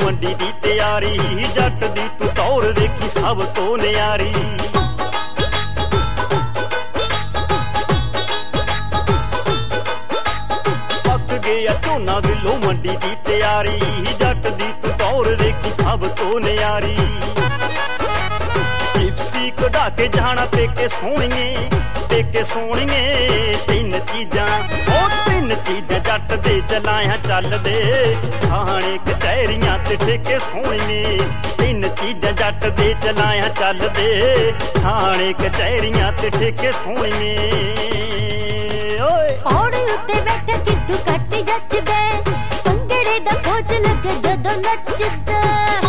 ਮੰਡੀ ਦੀ ਤਿਆਰੀ, ਜੱਟ ਦੀ ਤੂੰ ਟੌਰ ਵੇਖੀ ਸਭ ਤੋਂ ਨਿਆਰੀ। ਪੱਕ ਗਿਆ ਝੋਨਾ ਵਿਲੋ ਮੰਡੀ ਦੀ ਤਿਆਰੀ, ਜੱਟ ਦੀ ਤੂੰ ਟੌਰ ਵੇਖੀ ਸਭ ਤੋਂ ਨਿਆਰੀ। ਜਿਪਸੀ ਕਢਾ ਕੇ ਜਾਣਾ ਪੇਕੇ ਸੋਹਣੀਏ, ਪੇਕੇ ਸੋਹਣੀਏ। ਤਿੰਨ ਚੀਜ਼ਾਂ ਜੱਟ ਦੇ ਚਲਾਇਆ ਚੱਲਦੇ, ਥਾਣੇ ਕਚਹਿਰੀਆਂ ਤੇ ਠੇਕੇ ਸੋਹਣੀਏ। ਤਿੰਨ ਚੀਜ਼ਾਂ ਜੱਟ ਦੇ ਚਲਾਇਆ ਚੱਲਦੇ, ਥਾਣੇ ਕਚਹਿਰੀਆਂ ਤੇ ਠੇਕੇ ਸੋਹਣੀਏ। ਓਏ ਔੜੇ ਉੱਤੇ ਬੈਠਾ ਕਿੱਦੂ ਕੱਟ ਜੱਚਦਾ, ਭੰਗੜੇ ਦਾ ਖੋਜ ਲੱਗੇ ਜਦੋਂ ਨੱਚਦਾ।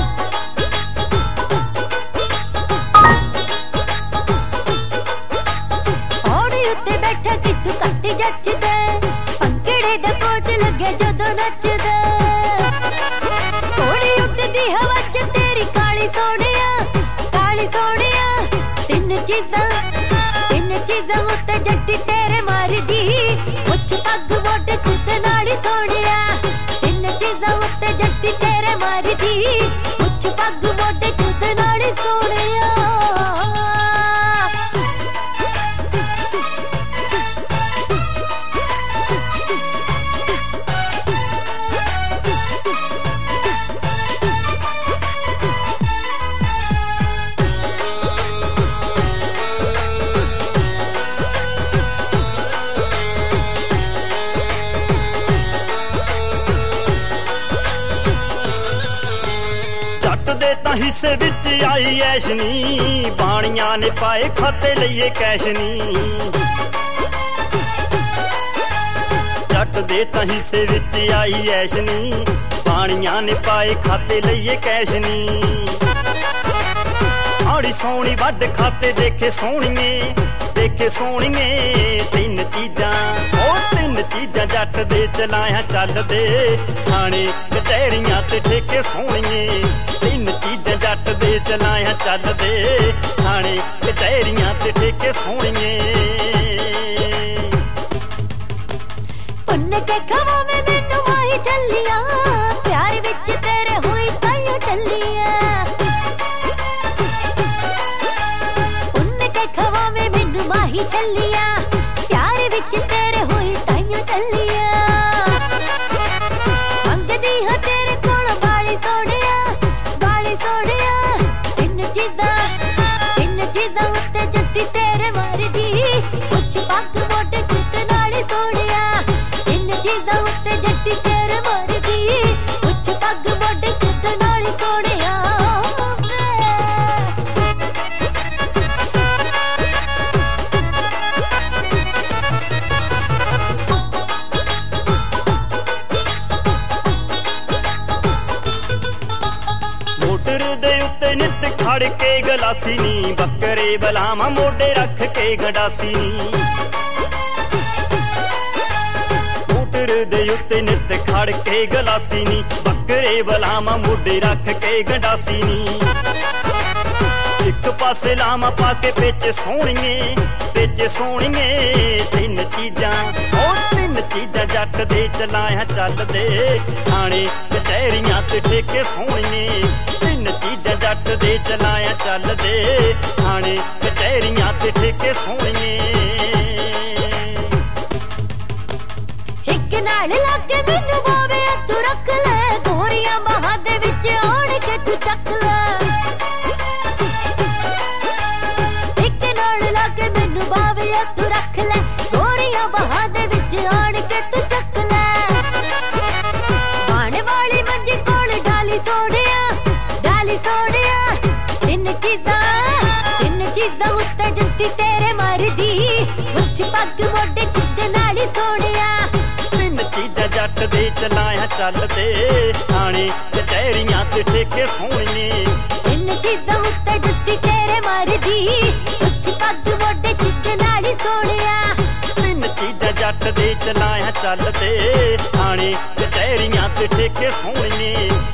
ਔੜੇ ਉੱਤੇ ਬੈਠਾ ਕਿੱਦੂ ਕੱਟ ਜੱਚਦਾ, ਭੰਗੜੇ ਦਾ ਖੋਜ ਲੱਗੇ ਜਦੋਂ ਨੱਚਦਾ। ਘੋੜੀ ਉੱਡਦੀ ਹਵਾ ਚ ਤੇਰੀ ਕਾਲੀ ਸੋਹਣਿਆ, ਕਾਲੀ ਸੋਹਣਿਆ। ਤਿੰਨ ਚੀਜ਼ਾਂ ਉੱਤੇ ਜੱਟੀ ਤੇਰੇ ਮਾਰਦੀ, ਮੁੱਛ ਪੱਗ ਮੋਢੇ ਚ ਨਾੜੀ ਸੋਹਣਿਆ। ਤਿੰਨ ਚੀਜ਼ਾਂ ਉੱਤੇ ਜੱਟੀ ਤੇਰੇ ਮਾਰਦੀ, ਮੁੱਛ ਪੱਗ ਮੋਢੇ ਚ ਨਾੜੀ ਸੋਹਣਿਆ। ਦੇ ਤਾਂ ਹਿੱਸੇ ਵਿੱਚ ਆਈ ਐਸ਼ ਨੀ, ਬਾਣੀਆਂ ਨੇ ਪਾਏ ਖਾਤੇ ਲਈਏ ਕੈਸ਼ ਨੀ। ਜੱਟ ਦੇ ਤਾਂ ਹਿੱਸੇ ਵਿੱਚ ਆਈ ਐਸ਼ ਨੀ, ਬਾਣੀਆਂ ਨੇ ਪਾਏ ਖਾਤੇ ਲਈਏ ਕੈਸ਼ ਨੀ। ਆੜੀ ਸੋਹਣੀ ਵੱਢ ਖਾਤੇ ਦੇਖੇ ਸੋਹਣੀਏ, ਦੇਖੇ ਸੋਹਣੀਏ। ਤਿੰਨ ਚੀਜ਼ਾਂ ਜੱਟ ਦੇ ਚਲਾਇਆ ਚੱਲਦੇ, ਥਾਣੇ ਕਚਹਿਰੀਆਂ ਤੇ ਠੇਕੇ ਸੋਹਣੀਏ। ਤਿੰਨ ਚੀਜ਼ਾਂ ਜੱਟ ਦੇ ਚਲਾਇਆ ਚੱਲਦੇ, ਥਾਣੇ ਕਚਹਿਰੀਆਂ ਤੇ ਠੇਕੇ ਸੋਹਣੀਏ। ਪੁੰਨ ਕੇ ਖਵਾਵੇਂ ਮੈਨੂੰ ਮਾਹੀ ਚੱਲੀਆਂ, ਪਿਆਰ ਵਿੱਚ ਤੇਰੇ ਹੋਈ ਤਾਈਓ ਚੱਲੀਆਂ। ਪੁੰਨ ਕੇ ਖਵਾਵੇਂ ਮੈਨੂੰ ਮਾਹੀ ਚੱਲੀਆਂ, ਪਿਆਰ ਵਿੱਚ ਤੇਰੇ ਹੋਈ ਤਾਈਓ ਚੱਲੀਆਂ। ਮੰਗਦੀ ਹਾਂ ਤੇਰੇ ਕੋਲ ਬਾਲੀ ਸੋਹਣਿਆ, ਬਾਲੀ ਸੋਹਣਿਆ। ਤਿੰਨ ਚੀਜ਼ਾਂ ਉੱਤੇ ਜੱਟੀ ਤੇਰੇ ਮਾਰਦੀ, ਮੁੱਛ ਪੱਗ ਮੋਢੇ ਚ ਨਾੜੀ ਸੋਹਣਿਆ। ਤਿੰਨ ਚੀਜ਼ਾਂ ਉੱਤੇ ਜੱਟੀ ਤੇਰੇ ਮਾਰਦੀ, ਮੁੱਛ ਪੱਗ ਮੋਢੇ ਚ ਨਾੜੀ ਸੋਹਣਿਆ। ਮੋਟਰ ਦੇ ਉੱਤੇ ਨਿੱਤ ਖੜ ਕੇ ਗਲਾਸੀ ਨੀ, ਬੱਕਰੇ ਬਲਾਵਾਂ ਮੋਢੇ ਰੱਖ ਕੇ ਗੰਡਾਸੀ ਨੀ। ਮੋਟਰ ਦੇ ਉੱਤੇ ਨਿੱਤ ਖੜ ਕੇ ਗਲਾਸੀ ਨੀ, ਬੱਕਰੇ ਬਲਾਵਾਂ ਮੋਢੇ ਰੱਖ ਕੇ ਗੰਡਾਸੀ ਨੀ। ਇੱਕ ਪਾਸੇ ਲਾਵਾਂ ਪਾ ਕੇ ਪੇਚੇ ਸੋਹਣੀਏ, ਪੇਚੇ ਸੋਹਣੀਏ। ਤਿੰਨ ਚੀਜ਼ਾਂ ਜੱਟ ਦੇ ਚਲਾਇਆ ਚੱਲਦੇ, ਥਾਣੇ ਕਚਹਿਰੀਆਂ ਤੇ ਠੇਕੇ ਸੋਹਣੀਏ। ਤਿੰਨ ਚੀਜ਼ਾਂ ਜੱਟ ਦੇ ਚਲਾਇਆ ਚੱਲਦੇ, ਥਾਣੇ ਕਚਹਿਰੀਆਂ ਤੇ ਠੇਕੇ ਸੋਹਣੀਏ। ਇੱਕ ਨਾਲ ਲੱਗ ਮੈਨੂੰ ਬਾਵੇ ਤੂੰ ਰੱਖ ਲੈ, ਗੋਰੀਆਂ ਬਾਹਾਂ ਦੇ ਵਿੱਚ ਆਣ ਕੇ ਤੂੰ ਚੱਕ ਲੈ। ਇੱਕ ਨਾਲ ਲੱਗ ਮੈਨੂੰ ਬਾਵੇ ਤੂੰ ਰੱਖ ਲੈ, ਗੋਰੀਆਂ ਬਾਹਾਂ ਦੇ ਵਿੱਚ ਆਣ ਕੇ ਤੂੰ ਚੱਕ ਲੈ। ਬਾਣ ਵਾਲੀ ਮੰਜੀ ਕੋਲ ਡਾਲੀ ਸੋਹਣਿਆ, ਡਾਲੀ ਸੋਹਣਿਆ। ਤਿੰਨ ਚੀਜ਼ਾਂ ਉੱਤੇ ਜੱਟੀ ਤੇਰੇ ਮਾਰਦੀ, ਮੁੱਛ ਪੱਗ ਮੋਢੇ ਚ ਨਾੜੀ ਸੋਹਣਿਆ। ਤਿੰਨ ਚੀਜ਼ਾਂ ਜੱਟ ਦੇ ਚਲਾਇਆ ਚੱਲਦੇ, ਥਾਣੇ ਕਚਹਿਰੀਆਂ ਤੇ ਠੇਕੇ ਸੋਹਣੀਏ। ਤਿੰਨ ਚੀਜ਼ਾਂ ਉੱਤੇ ਜੱਟੀ ਤੇਰੇ ਮਾਰਦੀ, ਮੁੱਛ ਪੱਗ ਮੋਢੇ ਚ ਨਾੜੀ ਸੋਹਣਿਆ। ਤਿੰਨ ਚੀਜ਼ਾਂ ਜੱਟ ਦੇ ਚਲਾਇਆ ਚੱਲਦੇ, ਥਾਣੇ ਕਚਹਿਰੀਆਂ ਤੇ ਠੇਕੇ ਸੋਹਣੀਏ।